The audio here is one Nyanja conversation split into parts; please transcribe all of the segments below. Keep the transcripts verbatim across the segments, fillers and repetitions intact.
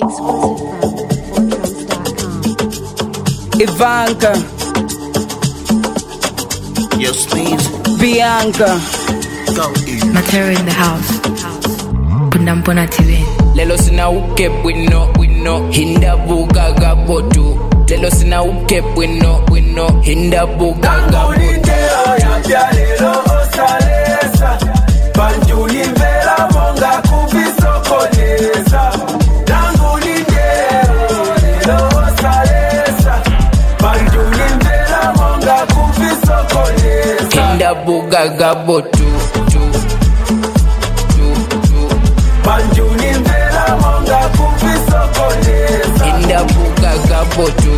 Ivanka. Yes, please. Bianca. Go easy. Material in the house. Punampona T V. Lelo sina uke wino wino hinda buga gabotu. Lelo sina uke wino wino hinda buga gabotu. Ya lelo osalesa. Banjuni vela monga kubisokoleza. Nanguli lelo osalesa. Banjuni vela monga kubisokoleza. Hinda buga gabotu. Banjuni vela monga kubisokoleza. Hinda buga gabotu.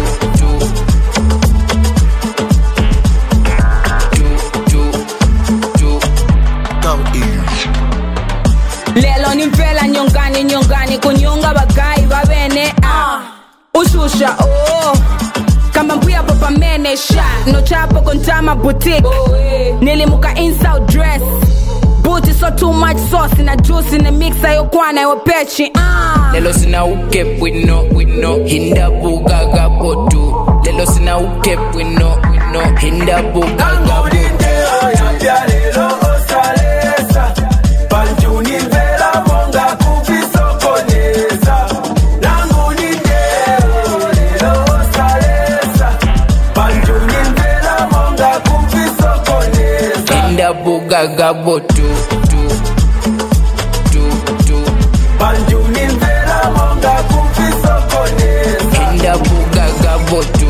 Lelo ni mpela nyongani nyongani kunyonga bagai babene ah ushusha oh kama mpuya papa mene shot no chapo kontama boutique nilimuka inside dress booty so too much sauce in a juice in the mixer yo kwana yo pechi ah lelo sina uke wino wino hinda buga gabotu lelo sina uke wino wino hinda buga gabotu ya lelo osalesa banjuni vela monga kubisokoleza nanguni lelo osalesa banjuni vela monga kubisokoleza hinda buga gabotu banjuni vela monga kubisokoleza hinda buga gabotu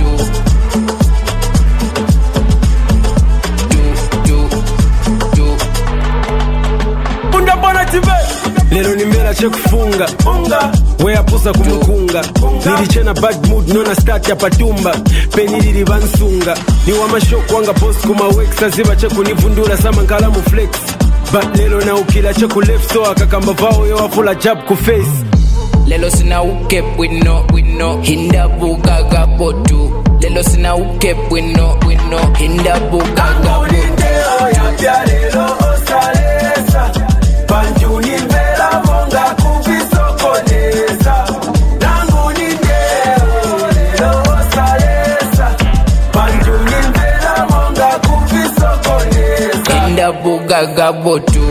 lelo nimbela chekufunga unga weyapusa kumukunga nilichena bad mood nona start ya patumba penilili bansunga ni wamashoku wanga boss kumawexa ziba chekunivundula sama nkalamu flex but lelo na ukila cheku left so akakamba vao yo wafula jab ku face lelo sina uke wino wino hinda buga gabotu lelo sina uke wino wino hinda buga gabotu ya lelo osalesa banjuni vela monga kubisokoleza nanguni lelo osalesa banjuni vela monga kubisokoleza hinda buga gabotu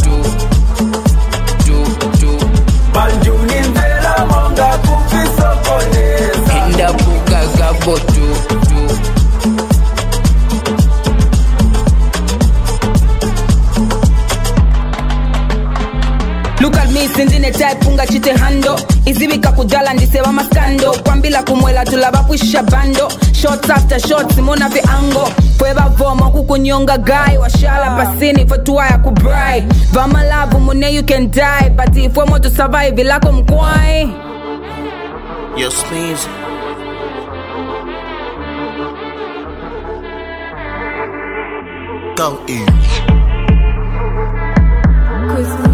banjuni vela monga kubisokoleza hinda buga gabotu Look at me sindine type unga chite hando izibika kudala ndiseba maskando kwambila kumwela tulaba kwisha bando shots after shots mona vi ango fweba vomo kukunyonga guy washala pasini fotuwa ya kubrai vama lavu mune you can die but if we want to survive ilako mkwai Yes, please. Go easy.